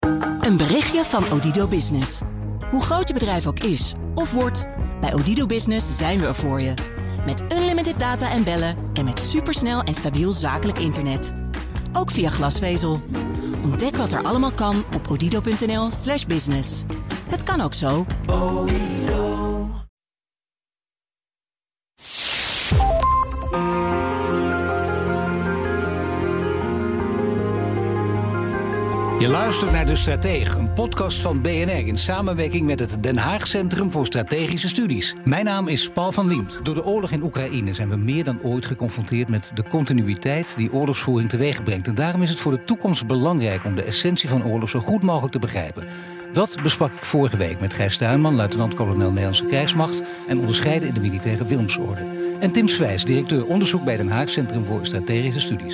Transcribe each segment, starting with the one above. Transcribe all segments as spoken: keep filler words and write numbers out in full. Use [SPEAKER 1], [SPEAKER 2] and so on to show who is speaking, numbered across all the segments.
[SPEAKER 1] Een berichtje van Odido Business. Hoe groot je bedrijf ook is of wordt, bij Odido Business zijn we er voor je. Met unlimited data en bellen en met supersnel en stabiel zakelijk internet. Ook via glasvezel. Ontdek wat er allemaal kan op odido.nl slash business. Het kan ook zo.
[SPEAKER 2] Je luistert naar De Stratege, een podcast van B N R in samenwerking met het Den Haag Centrum voor Strategische Studies. Mijn naam is Paul van Liemt. Door de oorlog in Oekraïne zijn we meer dan ooit geconfronteerd met de continuïteit die oorlogsvoering teweeg brengt. En daarom is het voor de toekomst belangrijk om de essentie van oorlog zo goed mogelijk te begrijpen. Dat besprak ik vorige week met Gijs Tuinman, luitenant-kolonel Nederlandse Krijgsmacht en onderscheiden in de militaire Willemsorde. En Tim Swijs, directeur onderzoek bij Den Haag Centrum voor Strategische Studies.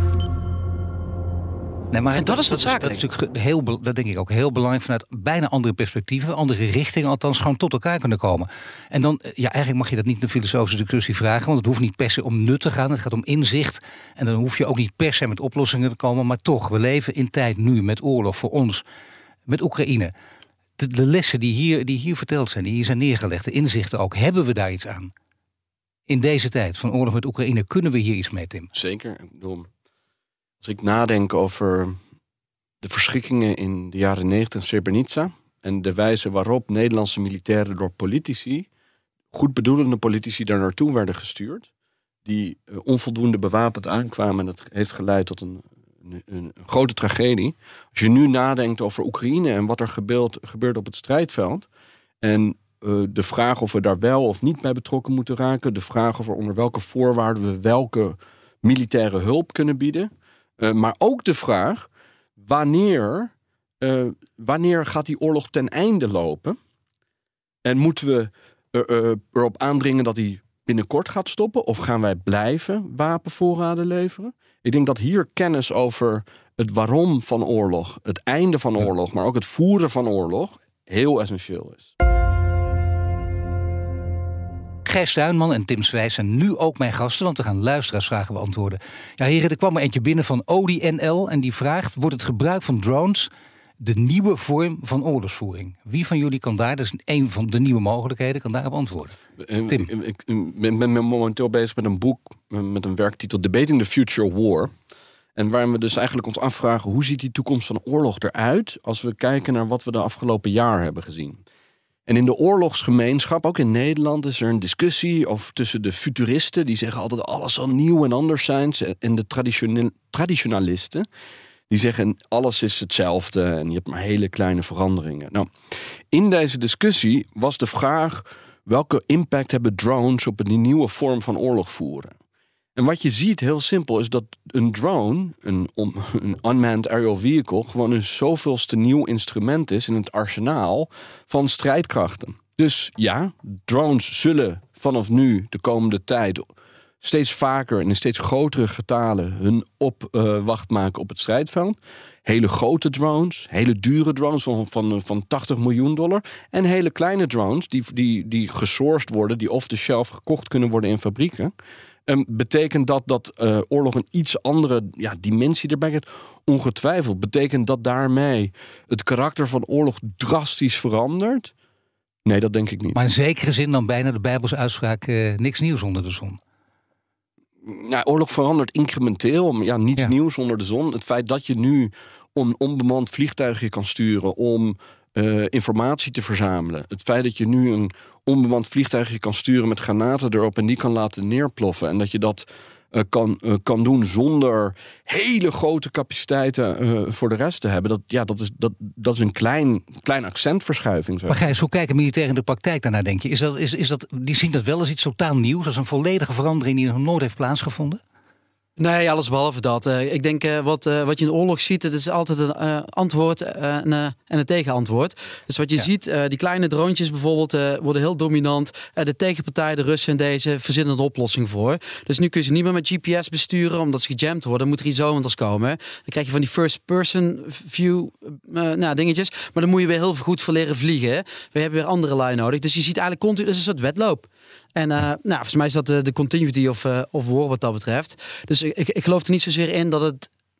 [SPEAKER 2] Nee, maar
[SPEAKER 3] en dat is wat zakelijk.
[SPEAKER 2] Dat is natuurlijk heel, dat denk ik ook heel belangrijk vanuit bijna andere perspectieven, andere richtingen, althans gewoon tot elkaar kunnen komen. En dan, ja, eigenlijk mag je dat niet een filosofische discussie vragen, want het hoeft niet per se om nut te gaan. Het gaat om inzicht. En dan hoef je ook niet per se met oplossingen te komen. Maar toch, we leven in tijd nu met oorlog voor ons, met Oekraïne. De, de lessen die hier, die hier verteld zijn, die hier zijn neergelegd, de inzichten ook, hebben we daar iets aan? In deze tijd van oorlog met Oekraïne, kunnen we hier iets mee, Tim?
[SPEAKER 3] Zeker. Ik bedoel, als ik nadenk over de verschrikkingen in de jaren negentig in Srebrenica en de wijze waarop Nederlandse militairen door politici, goed bedoelende politici, daar naartoe werden gestuurd, die uh, onvoldoende bewapend aankwamen en dat heeft geleid tot een, een, een grote tragedie. Als je nu nadenkt over Oekraïne en wat er gebeurt, gebeurt op het strijdveld en uh, de vraag of we daar wel of niet bij betrokken moeten raken, de vraag over onder welke voorwaarden we welke militaire hulp kunnen bieden, Uh, maar ook de vraag, wanneer, uh, wanneer gaat die oorlog ten einde lopen? En moeten we uh, uh, erop aandringen dat die binnenkort gaat stoppen? Of gaan wij blijven wapenvoorraden leveren? Ik denk dat hier kennis over het waarom van oorlog, het einde van oorlog, maar ook het voeren van oorlog heel essentieel is.
[SPEAKER 2] Gijs Tuinman en Tim Swijs zijn nu ook mijn gasten, want we gaan luisteraarsvragen beantwoorden. Ja, heren, er kwam er eentje binnen van Odi N L en die vraagt: wordt het gebruik van drones de nieuwe vorm van oorlogsvoering? Wie van jullie kan daar, dat is een van de nieuwe mogelijkheden, kan daarop antwoorden? Tim.
[SPEAKER 3] Ik, ik, ik ben momenteel bezig met een boek met een werktitel Debating the Future War. En waarin we dus eigenlijk ons afvragen, hoe ziet die toekomst van oorlog eruit als we kijken naar wat we de afgelopen jaar hebben gezien? En in de oorlogsgemeenschap, ook in Nederland, is er een discussie over tussen de futuristen, die zeggen altijd alles zal nieuw en anders zijn, en de traditioneel, traditionalisten, die zeggen alles is hetzelfde en je hebt maar hele kleine veranderingen. Nou, in deze discussie was de vraag, welke impact hebben drones op een nieuwe vorm van oorlog voeren? En wat je ziet, heel simpel, is dat een drone, een, on, een unmanned aerial vehicle, gewoon een zoveelste nieuw instrument is in het arsenaal van strijdkrachten. Dus ja, drones zullen vanaf nu de komende tijd steeds vaker en in steeds grotere getalen hun opwacht uh, maken op het strijdveld. Hele grote drones, hele dure drones van, van, van tachtig miljoen dollar. En hele kleine drones die, die, die gesourced worden, die off the shelf gekocht kunnen worden in fabrieken. Um, betekent dat dat uh, oorlog een iets andere ja, dimensie erbij heeft? Ongetwijfeld. Betekent dat daarmee het karakter van oorlog drastisch verandert? Nee, dat denk ik niet.
[SPEAKER 2] Maar in zekere zin dan bijna de Bijbelse uitspraak, uh, niks nieuws onder de zon.
[SPEAKER 3] Nou, oorlog verandert incrementeel. Ja, niets
[SPEAKER 2] ja.
[SPEAKER 3] nieuws onder de zon. Het feit dat je nu een onbemand vliegtuigje kan sturen om uh, informatie te verzamelen. Het feit dat je nu een onbemand vliegtuigje kan sturen met granaten erop en die kan laten neerploffen. En dat je dat uh, kan, uh, kan doen zonder hele grote capaciteiten uh, voor de rest te hebben. Dat, ja, dat, is, dat, dat is een klein, klein accentverschuiving. Zeg.
[SPEAKER 2] Maar Gijs, hoe kijken militairen in de praktijk daarnaar, denk je? Is dat, is, is dat, die zien dat wel als iets totaal nieuws, als een volledige verandering die nog nooit heeft plaatsgevonden?
[SPEAKER 4] Nee, alles behalve dat. Uh, ik denk uh, wat, uh, wat je in de oorlog ziet, het is altijd een uh, antwoord uh, en, uh, en een tegenantwoord. Dus wat je ja. ziet, uh, die kleine droontjes bijvoorbeeld uh, worden heel dominant. Uh, de tegenpartij, de Russen en deze, verzinnen een oplossing voor. Dus nu kun je ze niet meer met G P S besturen, omdat ze gejamd worden. Dan moet er iets anders komen. Dan krijg je van die first person view uh, nou, dingetjes. Maar dan moet je weer heel goed voor leren vliegen. We hebben weer andere lui nodig. Dus je ziet eigenlijk continu, dat is een soort wedloop. En uh, nou, volgens mij is dat de, de continuity of, uh, of war wat dat betreft. Dus ik, ik geloof er niet zozeer in dat het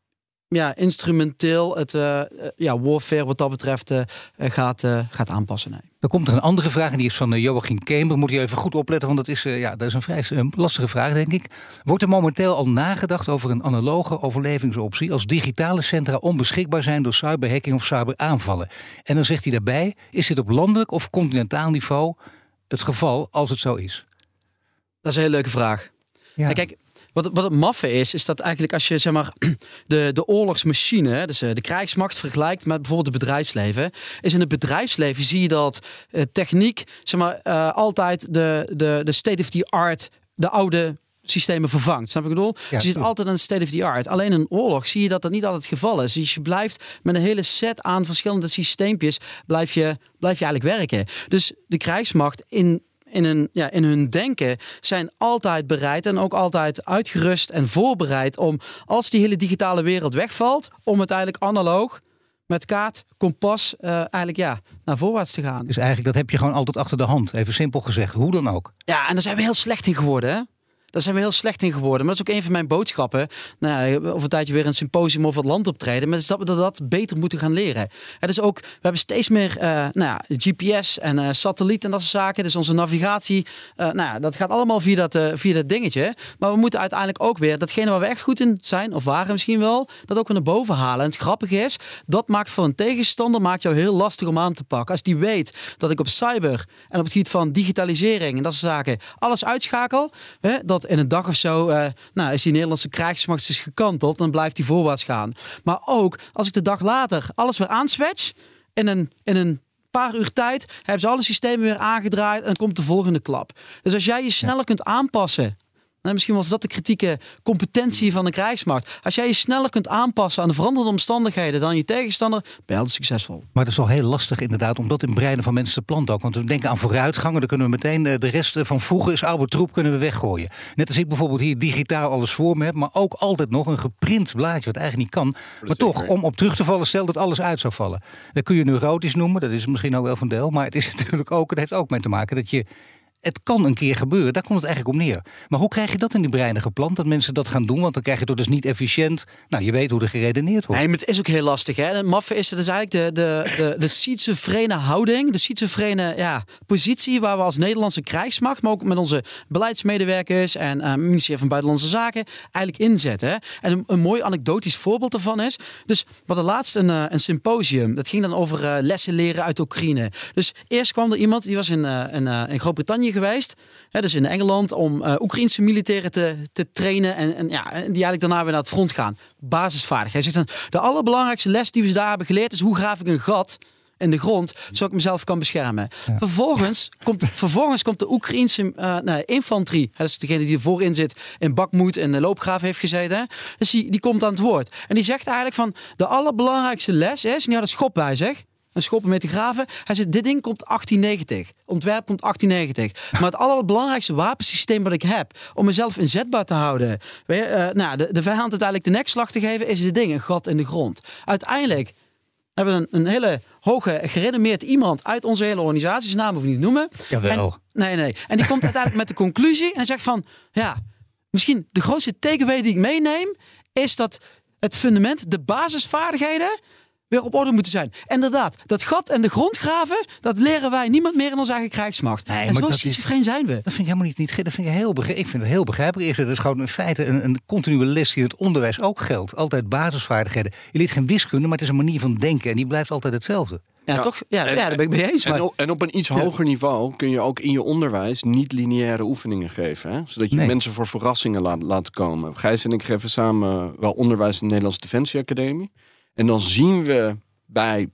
[SPEAKER 4] ja, instrumenteel het uh, ja, warfare wat dat betreft uh, gaat, uh, gaat aanpassen. Nee.
[SPEAKER 2] Dan komt er een andere vraag en die is van uh, Joachim Kemer. Moet je even goed opletten, want dat is, uh, ja, dat is een vrij uh, lastige vraag, denk ik. Wordt er momenteel al nagedacht over een analoge overlevingsoptie als digitale centra onbeschikbaar zijn door cyberhacking of cyberaanvallen? En dan zegt hij daarbij, is dit op landelijk of continentaal niveau het geval als het zo is?
[SPEAKER 4] Dat is een hele leuke vraag. Ja. En kijk, Wat, wat het maffe is, is dat eigenlijk als je zeg maar, de, de oorlogsmachine, dus de krijgsmacht vergelijkt met bijvoorbeeld het bedrijfsleven, is in het bedrijfsleven zie je dat uh, techniek zeg maar, uh, altijd de, de, de state of the art, de oude systemen vervangt. Snap je wat ik bedoel? Ja, je ziet altijd een state of the art. Alleen in een oorlog zie je dat dat niet altijd het geval is. Dus je blijft met een hele set aan verschillende systeempjes blijf je, blijf je eigenlijk werken. Dus de krijgsmacht in In hun, ja, in hun denken zijn altijd bereid en ook altijd uitgerust en voorbereid om, als die hele digitale wereld wegvalt, om uiteindelijk analoog met kaart, kompas, uh, eigenlijk ja, naar voorwaarts te gaan.
[SPEAKER 2] Dus eigenlijk dat heb je gewoon altijd achter de hand, even simpel gezegd, hoe dan ook.
[SPEAKER 4] Ja, en daar zijn we heel slecht in geworden, hè? Daar zijn we heel slecht in geworden. Maar dat is ook een van mijn boodschappen. Nou ja, over een tijdje weer een symposium over het land optreden. Maar dat we dat beter moeten gaan leren. Het is ook, we hebben steeds meer uh, nou ja, G P S en uh, satelliet en dat soort zaken. Dus onze navigatie, uh, nou ja, dat gaat allemaal via dat, uh, via dat dingetje. Maar we moeten uiteindelijk ook weer datgene waar we echt goed in zijn, of waren misschien wel, dat ook weer naar boven halen. En het grappige is, dat maakt voor een tegenstander maakt jou heel lastig om aan te pakken. Als die weet dat ik op cyber en op het gebied van digitalisering en dat soort zaken alles uitschakel, hè, dat in een dag of zo uh, nou, is die Nederlandse krijgsmacht is gekanteld, dan blijft die voorwaarts gaan. Maar ook als ik de dag later alles weer aanswitch, in een, in een paar uur tijd hebben ze alle systemen weer aangedraaid en komt de volgende klap. Dus als jij je sneller ja. kunt aanpassen, nou, misschien was dat de kritieke competentie van de krijgsmacht. Als jij je sneller kunt aanpassen aan de veranderde omstandigheden dan je tegenstander, ben je altijd succesvol.
[SPEAKER 2] Maar dat is wel heel lastig inderdaad om dat in breinen van mensen te planten ook. Want we denken aan vooruitgangen, dan kunnen we meteen de rest van vroeger is oude troep kunnen we weggooien. Net als ik bijvoorbeeld hier digitaal alles voor me heb, maar ook altijd nog een geprint blaadje wat eigenlijk niet kan. Maar toch, om op terug te vallen, stel dat alles uit zou vallen. Dat kun je neurotisch noemen, dat is misschien ook wel van deel. Maar het is natuurlijk ook, het heeft ook mee te maken dat je het kan een keer gebeuren, daar komt het eigenlijk op neer. Maar hoe krijg je dat in die breinen geplant, dat mensen dat gaan doen? Want dan krijg je het dus niet efficiënt. Nou, je weet hoe er geredeneerd wordt.
[SPEAKER 4] Nee, maar het is ook heel lastig. Hè? De maffe is, het is eigenlijk de, de, de, de schizofrene houding, de schizofrene ja, positie waar we als Nederlandse krijgsmacht, maar ook met onze beleidsmedewerkers en uh, ministerie van Buitenlandse Zaken eigenlijk inzetten. Hè? En een, een mooi anekdotisch voorbeeld daarvan is, dus we hadden laatst een, uh, een symposium. Dat ging dan over uh, lessen leren uit Oekraïne. Dus eerst kwam er iemand, die was in, uh, in, uh, in Groot-Brittannië geweest, hè, dus in Engeland, om uh, Oekraïense militairen te, te trainen en, en ja, die eigenlijk daarna weer naar het front gaan. Basisvaardigheid. Hij zegt dan, de allerbelangrijkste les die we daar hebben geleerd is hoe graaf ik een gat in de grond, zodat ik mezelf kan beschermen. Ja. Vervolgens, komt, vervolgens komt de Oekraïense uh, nee, infanterie, dat is degene die er voorin zit, in Bakhmut en de loopgraaf heeft gezeten. Hè? Dus die, die komt aan het woord. En die zegt eigenlijk van, de allerbelangrijkste les is, en die had een schop bij zich, een schop om mee te graven. Hij zegt, dit ding komt achttien negentig. Ontwerp komt achttien negentig. Maar het allerbelangrijkste wapensysteem wat ik heb om mezelf inzetbaar te houden, weet je, uh, nou, de, de vijand uiteindelijk de nekslag te geven, is dit ding, een gat in de grond. Uiteindelijk hebben we een, een hele hoge, gerenommeerd iemand uit onze hele organisatie, zijn naam hoef ik niet te noemen.
[SPEAKER 2] Jawel.
[SPEAKER 4] En, nee, nee. En die komt uiteindelijk met de conclusie en hij zegt van, ja, misschien de grootste takeaway die ik meeneem, is dat het fundament, de basisvaardigheden, weer op orde moeten zijn. En inderdaad, dat gat en de grond graven, dat leren wij niemand meer in onze eigen krijgsmacht. Nee, en zo schizofreen zijn we.
[SPEAKER 2] Dat vind ik helemaal niet, niet dat vind ik heel begrijpelijk. Ik vind het heel begrijpelijk. Het is gewoon in feite een, een continue les die in het onderwijs ook geldt. Altijd basisvaardigheden. Je leert geen wiskunde, maar het is een manier van denken en die blijft altijd hetzelfde.
[SPEAKER 4] Ja,
[SPEAKER 3] ja,
[SPEAKER 4] toch? Ja, en, ja, daar ben ik mee eens.
[SPEAKER 3] En,
[SPEAKER 4] maar...
[SPEAKER 3] op, en op een iets hoger ja. niveau kun je ook in je onderwijs niet-lineaire oefeningen geven. Hè? Zodat je nee. mensen voor verrassingen laat, laat komen. Gijs en ik geven samen wel onderwijs in de Nederlandse Defensie Academie. En dan zien we bij,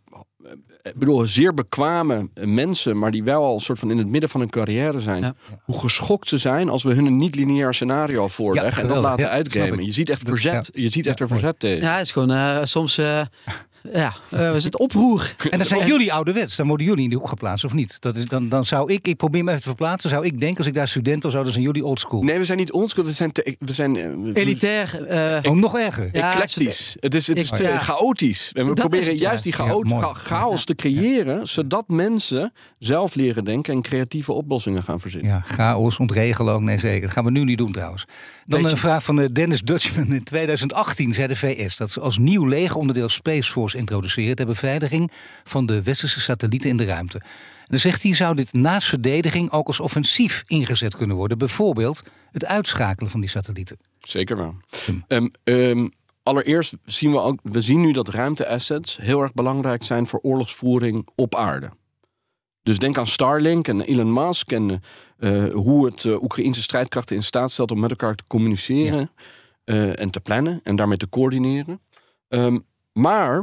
[SPEAKER 3] ik bedoel, zeer bekwame mensen, maar die wel al een soort van in het midden van hun carrière zijn, ja. hoe geschokt ze zijn als we hun een niet-lineair scenario voorleggen ja, en dat laten ja, uitgamen. Je ziet echt verzet, ja. je ziet echt er verzet tegen.
[SPEAKER 4] Ja, het is gewoon uh, soms uh, Ja, uh, we zitten oproer.
[SPEAKER 2] En dan zijn jullie ouderwets. Dan worden jullie in die hoek geplaatst, of niet? Dat is, dan, dan zou ik, ik probeer me even te verplaatsen. Zou ik denken, als ik daar student was, zouden zijn jullie oldschool.
[SPEAKER 3] Nee, we zijn niet oldschool. We zijn, te, we zijn uh,
[SPEAKER 4] elitair. Uh,
[SPEAKER 2] oh, nog erger.
[SPEAKER 3] Ja, eclectisch. Het is, het is te, ja. chaotisch. En we dat proberen het, juist ja. die chaot, ja, chaos te creëren, ja. zodat mensen zelf leren denken en creatieve oplossingen gaan verzinnen.
[SPEAKER 2] Ja, chaos, ontregelen ook. Nee, zeker. Dat gaan we nu niet doen trouwens. Dan Beetje. een vraag van Dennis Dutchman. In twintig achttien zei de V S dat ze als nieuw legeronderdeel Space Force introduceren ter beveiliging van de westerse satellieten in de ruimte. En dan zegt hij, zou dit naast verdediging ook als offensief ingezet kunnen worden? Bijvoorbeeld het uitschakelen van die satellieten.
[SPEAKER 3] Zeker wel. Hm. Um, um, allereerst zien we ook, we zien nu dat ruimteassets heel erg belangrijk zijn voor oorlogsvoering op aarde. Dus denk aan Starlink en Elon Musk en uh, hoe het uh, Oekraïnse strijdkrachten in staat stelt om met elkaar te communiceren ja. uh, en te plannen en daarmee te coördineren. Um, maar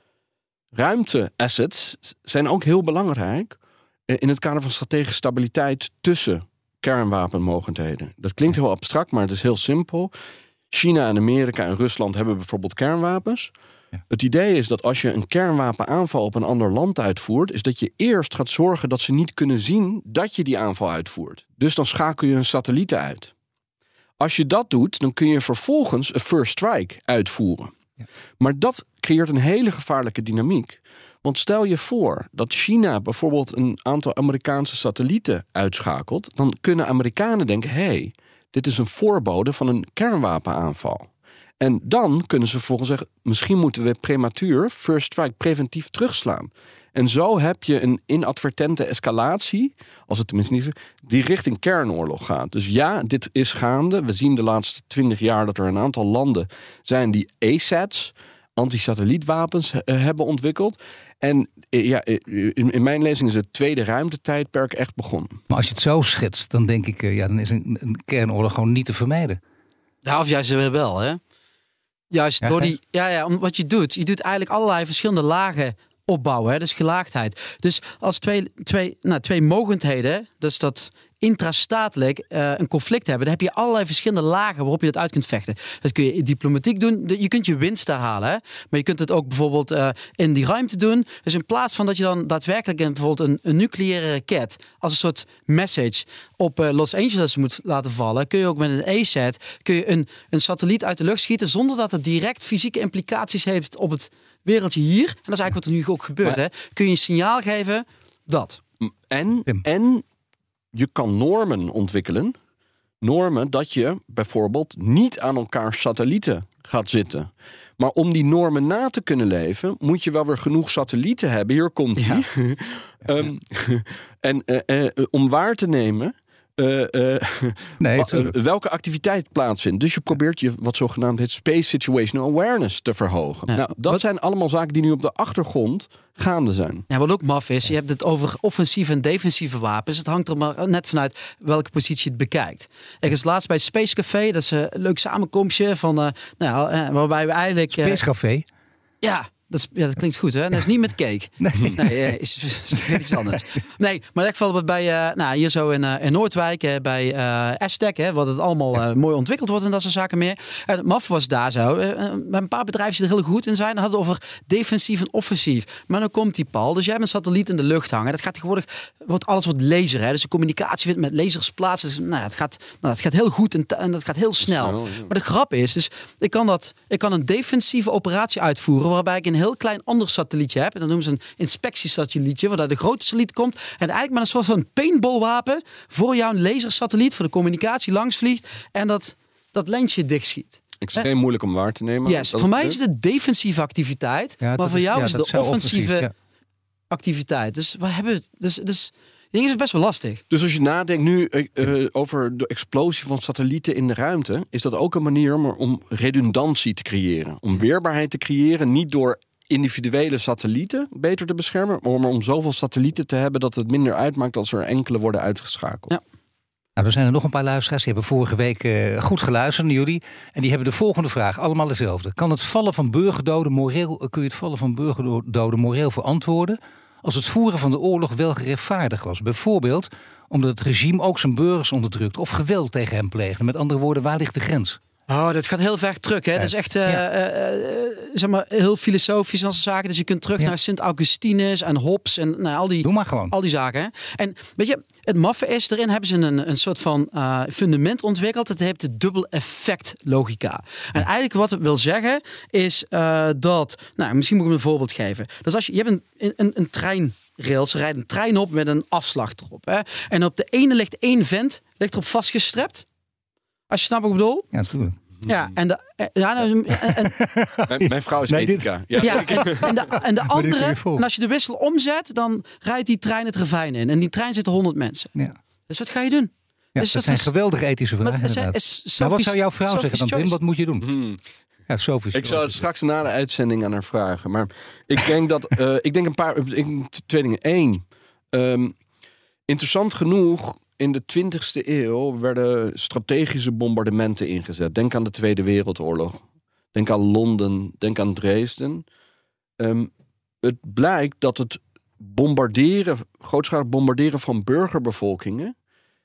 [SPEAKER 3] ruimteassets zijn ook heel belangrijk uh, in het kader van strategische stabiliteit tussen kernwapenmogendheden. Dat klinkt heel abstract, maar het is heel simpel. China en Amerika en Rusland hebben bijvoorbeeld kernwapens. Ja. Het idee is dat als je een kernwapenaanval op een ander land uitvoert, is dat je eerst gaat zorgen dat ze niet kunnen zien dat je die aanval uitvoert. Dus dan schakel je hun satellieten uit. Als je dat doet, dan kun je vervolgens een first strike uitvoeren. Ja. Maar dat creëert een hele gevaarlijke dynamiek. Want stel je voor dat China bijvoorbeeld een aantal Amerikaanse satellieten uitschakelt, dan kunnen Amerikanen denken, hé, hey, dit is een voorbode van een kernwapenaanval. En dan kunnen ze vervolgens zeggen, misschien moeten we prematuur, first strike, preventief terugslaan. En zo heb je een inadvertente escalatie, als het tenminste niet die richting kernoorlog gaat. Dus ja, dit is gaande. We zien de laatste twintig jaar dat er een aantal landen zijn die A SATs, anti-satellietwapens, uh, hebben ontwikkeld. En uh, ja, in, in mijn lezing is het tweede ruimtetijdperk echt begonnen.
[SPEAKER 2] Maar als je het zo schetst, dan denk ik, uh, ja, dan is een, een kernoorlog gewoon niet te vermijden.
[SPEAKER 4] Ja, of juist wel, hè? Juist ja, door die, ja, ja, wat je doet, je doet eigenlijk allerlei verschillende lagen opbouwen, hè? Dus gelaagdheid. Dus als twee, twee, nou, twee mogendheden, dus dat intrastatelijk uh, een conflict hebben, dan heb je allerlei verschillende lagen waarop je dat uit kunt vechten. Dat kun je diplomatiek doen, je kunt je winst herhalen, hè? Maar je kunt het ook bijvoorbeeld uh, in die ruimte doen. Dus in plaats van dat je dan daadwerkelijk een, bijvoorbeeld een, een nucleaire raket als een soort message op uh, Los Angeles moet laten vallen, kun je ook met een A SAT kun je een, een satelliet uit de lucht schieten zonder dat het direct fysieke implicaties heeft op het wereldje hier. En dat is eigenlijk wat er nu ook gebeurt. Maar, hè? Kun je een signaal geven dat.
[SPEAKER 3] En, en je kan normen ontwikkelen. Normen dat je bijvoorbeeld niet aan elkaar satellieten gaat zitten. Maar om die normen na te kunnen leven, moet je wel weer genoeg satellieten hebben. Hier komt hij. Ja. um, en uh, uh, om waar te nemen Uh, uh, nee, uh, welke activiteit plaatsvindt. Dus je probeert je wat zogenaamd heet space situational awareness te verhogen. Ja, nou, dat wat, zijn allemaal zaken die nu op de achtergrond gaande zijn.
[SPEAKER 4] Ja, wat ook maf is, je hebt het over offensieve en defensieve wapens. Het hangt er maar net vanuit welke positie je het bekijkt. Ik was laatst bij Space Café, dat is een leuk samenkomstje van, uh, nou, uh, waarbij we eigenlijk uh,
[SPEAKER 2] Space Café?
[SPEAKER 4] Ja. Dat, is, ja, dat klinkt goed, hè? Dat is niet met cake. Nee, nee is, is, is iets anders. Nee, maar ik val bij uh, nou, hier zo in, uh, in Noordwijk, uh, bij uh, Aztec, hè, wat het allemaal uh, mooi ontwikkeld wordt en dat soort zaken meer. En het maf was daar zo. Uh, met een paar bedrijven die er heel goed in zijn, dan hadden het over defensief en offensief. Maar dan komt die Paul. Dus jij hebt een satelliet in de lucht hangen. Dat gaat tegenwoordig, wordt alles wordt laser, hè? Dus de communicatie vindt met lasers plaats. Dus, nou, het gaat, nou, het gaat heel goed en, en dat gaat heel snel. snel ja. Maar de grap is, dus ik kan dat, ik kan een defensieve operatie uitvoeren, waarbij ik een heel klein ander satellietje heb. En dan noemen ze een inspectiesatellietje, waar de grote satelliet komt. En eigenlijk met een soort van paintballwapen voor jouw lasersatelliet, voor de communicatie langs vliegt. En dat, dat lensje dichtschiet.
[SPEAKER 3] Extreem eh? moeilijk om waar te nemen.
[SPEAKER 4] Yes, voor mij is het een defensieve activiteit. Ja, maar voor jou is, ja, is het de offensieve ja. activiteit. Dus we hebben het. Dus, dus ik denk is het best wel lastig.
[SPEAKER 3] Dus als je nadenkt nu uh, over de explosie van satellieten in de ruimte, is dat ook een manier om redundantie te creëren. Om weerbaarheid te creëren, niet door individuele satellieten beter te beschermen, maar om zoveel satellieten te hebben dat het minder uitmaakt als er enkele worden uitgeschakeld. Ja.
[SPEAKER 2] Nou, er zijn er nog een paar luisteraars die hebben vorige week uh, goed geluisterd naar jullie. En die hebben de volgende vraag, allemaal dezelfde. Kan het vallen van burgerdoden moreel, kun je het vallen van burgerdoden moreel verantwoorden als het voeren van de oorlog wel gerechtvaardigd was? Bijvoorbeeld omdat het regime ook zijn burgers onderdrukt of geweld tegen hem pleegde. Met andere woorden, waar ligt de grens?
[SPEAKER 4] Oh, dat gaat heel ver terug. Hè?
[SPEAKER 2] Ja.
[SPEAKER 4] Dat is echt uh,
[SPEAKER 2] Ja.
[SPEAKER 4] uh, uh, zeg maar, heel filosofisch en zaken. Dus je kunt terug
[SPEAKER 2] Ja.
[SPEAKER 4] naar Sint Augustinus en Hobbes en nou, al die...
[SPEAKER 2] Doe maar gewoon.
[SPEAKER 4] Al die zaken. Hè? En weet je, het maffe is, erin hebben ze een, een soort van uh, fundament ontwikkeld. Het heeft de dubbel effect logica. En eigenlijk wat het wil zeggen is uh, dat, nou misschien moet ik een voorbeeld geven. Dus als je, je hebt een, een, een treinrails, er rijdt een trein op met een afslag erop. Hè? En op de ene ligt één vent, ligt erop vastgestrept. Als je snapt wat ik bedoel.
[SPEAKER 2] Ja, natuurlijk.
[SPEAKER 4] Ja, en de, ja, nou, en, en,
[SPEAKER 3] Mijn, mijn vrouw is
[SPEAKER 2] Nee, dit-
[SPEAKER 3] ethica. Ja,
[SPEAKER 4] ja, en, en de, en de
[SPEAKER 2] dit kun
[SPEAKER 4] andere,
[SPEAKER 2] je volgen.
[SPEAKER 4] en als je de wissel omzet, dan rijdt die trein het ravijn in. En die trein zitten honderd mensen.
[SPEAKER 2] Ja.
[SPEAKER 4] Dus wat ga je doen?
[SPEAKER 2] Ja,
[SPEAKER 4] Dus
[SPEAKER 2] dat
[SPEAKER 4] dat
[SPEAKER 2] zijn
[SPEAKER 4] is-
[SPEAKER 2] geweldige ethische
[SPEAKER 4] Maar
[SPEAKER 2] vragen
[SPEAKER 4] het is-
[SPEAKER 2] inderdaad.
[SPEAKER 4] is
[SPEAKER 2] Maar wat
[SPEAKER 4] Sophie's-
[SPEAKER 2] zou jouw vrouw zeggen dan,
[SPEAKER 4] Sophie's
[SPEAKER 2] Tim?
[SPEAKER 4] choice.
[SPEAKER 2] Wat moet je doen?
[SPEAKER 3] Hmm.
[SPEAKER 2] Ja, Sophie's
[SPEAKER 3] Ik zal het
[SPEAKER 2] choice.
[SPEAKER 3] straks na de uitzending aan haar vragen. Maar ik denk dat... uh, ik denk een paar... Ik, twee dingen. Eén. Um, interessant genoeg... In de twintigste eeuw werden strategische bombardementen ingezet. Denk aan de Tweede Wereldoorlog. Denk aan Londen. Denk aan Dresden. Um, het blijkt dat het bombarderen... grootschalig bombarderen van burgerbevolkingen...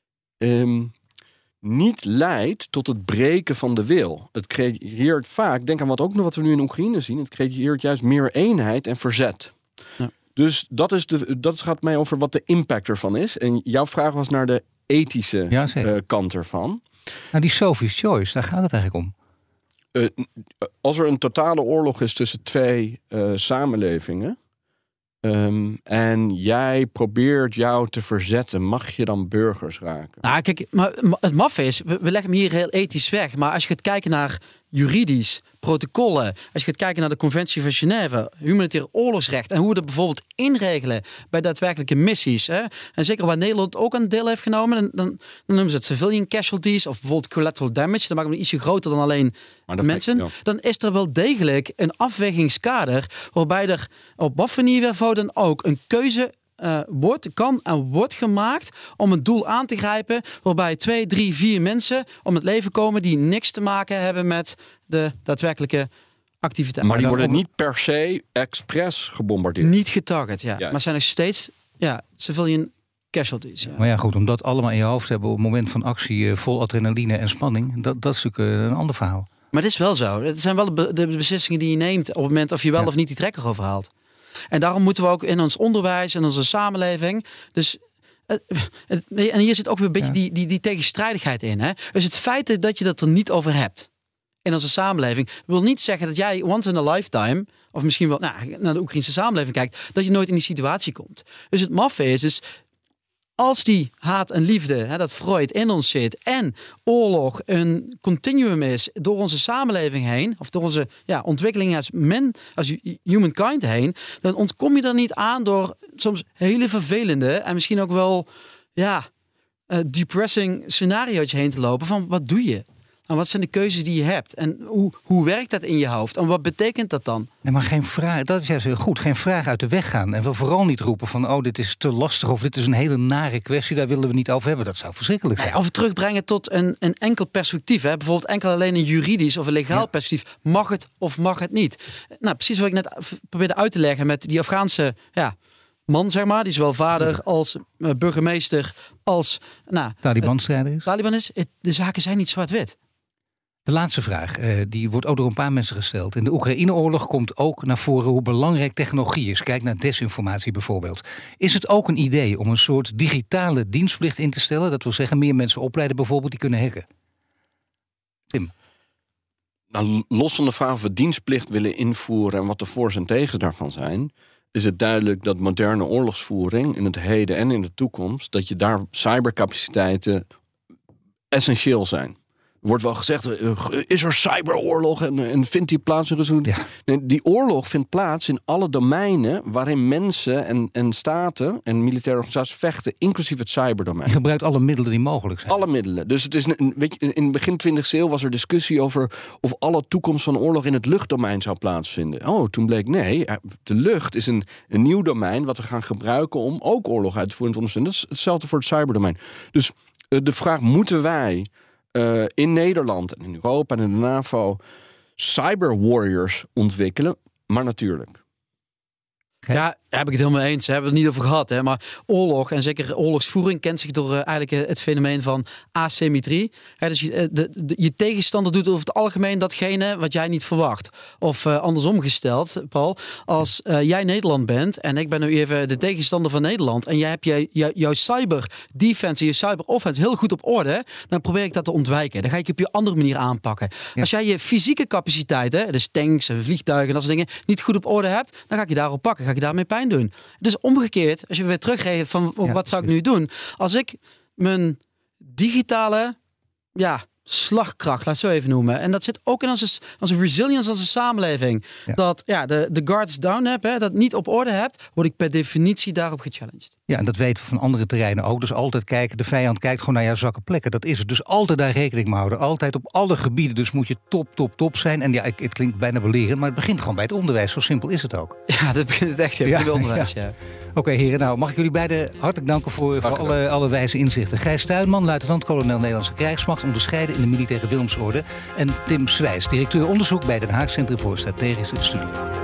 [SPEAKER 3] Um, niet leidt tot het breken van de wil. Het creëert vaak... Denk aan wat ook nog wat we nu in Oekraïne zien. Het creëert juist meer eenheid en verzet.
[SPEAKER 4] Ja.
[SPEAKER 3] Dus dat, is de, dat gaat mij over wat de impact ervan is. En jouw vraag was naar de ethische
[SPEAKER 2] Ja, zeker.
[SPEAKER 3] uh, kant ervan.
[SPEAKER 2] Nou, die Sophie's choice, daar gaat het eigenlijk om.
[SPEAKER 3] Uh, als er een totale oorlog is tussen twee uh, samenlevingen... Um, en jij probeert jou te verzetten, mag je dan burgers raken?
[SPEAKER 4] Nou, kijk, maar het maffe is, we, we leggen hem hier heel ethisch weg. Maar als je gaat kijken naar juridisch, protocollen. Als je gaat kijken naar de conventie van Genève, humanitair oorlogsrecht. En hoe we dat bijvoorbeeld inregelen bij daadwerkelijke missies. Hè? En zeker waar Nederland ook aan deel heeft genomen. Dan, dan, dan noemen ze het civilian casualties of bijvoorbeeld collateral damage. Dan maken we ietsje groter dan alleen mensen.
[SPEAKER 3] Ja.
[SPEAKER 4] Dan is er wel degelijk een afwegingskader waarbij er op wat voor niveau dan ook een keuze Uh, wordt, kan en wordt gemaakt om een doel aan te grijpen waarbij twee, drie, vier mensen om het leven komen die niks te maken hebben met de daadwerkelijke activiteit.
[SPEAKER 3] Maar die
[SPEAKER 2] dan
[SPEAKER 3] worden
[SPEAKER 2] op-
[SPEAKER 3] niet per se expres gebombardeerd.
[SPEAKER 4] Niet getarget, ja.
[SPEAKER 3] Ja.
[SPEAKER 4] Maar zijn nog steeds ja, civilian casualties. Ja.
[SPEAKER 2] Maar ja, goed, om dat allemaal in je hoofd te hebben op het moment van actie, uh, vol adrenaline en spanning, dat, dat is natuurlijk uh, een ander verhaal.
[SPEAKER 4] Maar het is wel zo. Het zijn wel de, be- de beslissingen die je neemt op het moment of je wel
[SPEAKER 2] Ja.
[SPEAKER 4] of niet die trekker overhaalt. En daarom moeten we ook in ons onderwijs en onze samenleving. Dus het, het, en hier zit ook weer een beetje
[SPEAKER 2] Ja.
[SPEAKER 4] die, die, die tegenstrijdigheid in. Hè? Dus het feit dat je dat er niet over hebt in onze samenleving wil niet zeggen dat jij once in a lifetime, of misschien wel nou, naar de Oekraïnse samenleving kijkt, dat je nooit in die situatie komt. Dus het maffe is dus, als die haat en liefde, hè, dat Freud in ons zit en oorlog een continuum is door onze samenleving heen, of door onze ja, ontwikkeling als men, als humankind heen, dan ontkom je er niet aan door soms hele vervelende en misschien ook wel ja, uh, depressing scenario's heen te lopen van wat doe je? En wat zijn de keuzes die je hebt? En hoe, hoe werkt dat in je hoofd? En wat betekent dat dan?
[SPEAKER 2] Nee, maar geen vraag, dat is juist heel goed. Geen vraag uit de weg gaan. En we vooral niet roepen van, oh, dit is te lastig of dit is een hele nare kwestie, daar willen we niet over hebben. Dat zou verschrikkelijk zijn.
[SPEAKER 4] Ja, of het terugbrengen tot een, een enkel perspectief. Hè? Bijvoorbeeld enkel alleen een juridisch of een legaal
[SPEAKER 2] Ja.
[SPEAKER 4] perspectief. Mag het of mag het niet? Nou, precies wat ik net probeerde uit te leggen met die Afghaanse ja, man, zeg maar. Die zowel vader als uh, burgemeester als nou,
[SPEAKER 2] Taliban-strijder is.
[SPEAKER 4] Taliban is. Het, de zaken zijn niet zwart-wit.
[SPEAKER 2] De laatste vraag, eh, die wordt ook door een paar mensen gesteld. In de Oekraïne-oorlog komt ook naar voren hoe belangrijk technologie is. Kijk naar desinformatie bijvoorbeeld. Is het ook een idee om een soort digitale dienstplicht in te stellen? Dat wil zeggen meer mensen opleiden bijvoorbeeld die kunnen hacken. Tim?
[SPEAKER 3] Nou, los van de vraag of we dienstplicht willen invoeren en wat de voor's en tegens daarvan zijn, is het duidelijk dat moderne oorlogsvoering in het heden en in de toekomst, dat je daar cybercapaciteiten essentieel zijn. Er wordt wel gezegd, is er cyberoorlog en, en vindt die plaats?
[SPEAKER 2] Ja.
[SPEAKER 3] Nee, die oorlog vindt plaats in alle domeinen waarin mensen en, en staten en militaire organisaties vechten, inclusief het cyberdomein.
[SPEAKER 2] Je gebruikt alle middelen die mogelijk zijn.
[SPEAKER 3] Alle middelen. Dus het is een, weet je, in begin twintigste eeuw was er discussie over of alle toekomst van oorlog in het luchtdomein zou plaatsvinden. Oh, toen bleek nee, de lucht is een, een nieuw domein wat we gaan gebruiken om ook oorlog uit te voeren en te ondersteunen. Dat is hetzelfde voor het cyberdomein. Dus uh, de vraag, moeten wij uh, in Nederland en in Europa en in de NAVO cyber warriors ontwikkelen? Maar natuurlijk.
[SPEAKER 4] Ja, daar heb ik het helemaal eens. Daar hebben we het niet over gehad. Hè? Maar oorlog en zeker oorlogsvoering kent zich door uh, eigenlijk het fenomeen van asymmetrie. Hè, dus je, de, de, je tegenstander doet over het algemeen datgene wat jij niet verwacht. Of uh, andersom gesteld, Paul. Als uh, jij Nederland bent en ik ben nu even de tegenstander van Nederland en jij hebt je, je, jouw cyber defense en je cyber offense heel goed op orde, dan probeer ik dat te ontwijken. Dan ga ik je op je andere manier aanpakken. Ja. Als jij je fysieke capaciteiten, dus tanks en vliegtuigen en dat soort dingen, niet goed op orde hebt, dan ga ik je daarop pakken. Ga ik je daarmee pijn doen. Dus omgekeerd, als je weer terugreed van ja, wat zou ik nu doen? Als ik mijn digitale ja, slagkracht, laat het zo even noemen. En dat zit ook in onze, onze resilience als een samenleving. Ja. Dat ja, de, de guards down heb, hè, dat niet op orde hebt, word ik per definitie daarop gechallenged.
[SPEAKER 2] Ja, en dat weten we van andere terreinen ook. Dus altijd kijken, de vijand kijkt gewoon naar jouw zwakke plekken. Dat is het. Dus altijd daar rekening mee houden. Altijd op alle gebieden. Dus moet je top, top, top zijn. En ja, het klinkt bijna belerend, maar het begint gewoon bij het onderwijs. Zo simpel is het ook.
[SPEAKER 4] Ja, dat begint het echt ja, bij het onderwijs, ja. ja.
[SPEAKER 2] Oké, okay, heren. Nou, mag ik jullie beiden hartelijk danken voor, voor alle, alle wijze inzichten. Gijs Tuinman, luitenant-kolonel Nederlandse Krijgsmacht, onderscheiden in de militaire Willemsorde. En Tim Swijs, directeur onderzoek bij Den Haag Centrum voor Strategische Studie.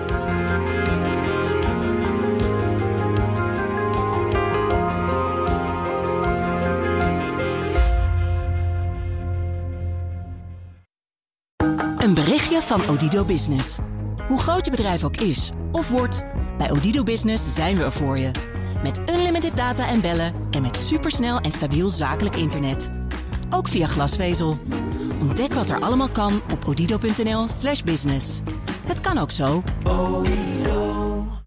[SPEAKER 1] Een berichtje van Odido Business. Hoe groot je bedrijf ook is of wordt, bij Odido Business zijn we er voor je. Met unlimited data en bellen en met supersnel en stabiel zakelijk internet. Ook via glasvezel. Ontdek wat er allemaal kan op odido punt n l slash business. Het kan ook zo.